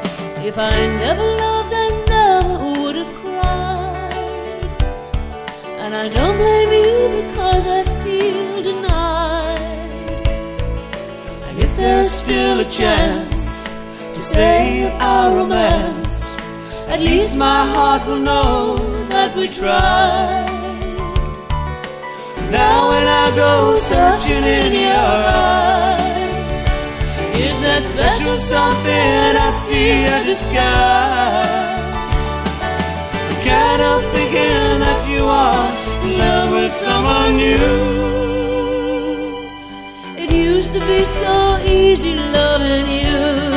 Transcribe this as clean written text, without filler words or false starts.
If I never loved, I never would have cried. And I don't blame you because I feel denied. And if there's still a chance to save our romance, at least my heart will know that we tried. Now when I go searching in your eyes, is that special something I see a disguise? I can't help thinking that you are in love with someone new. It used to be so easy loving you.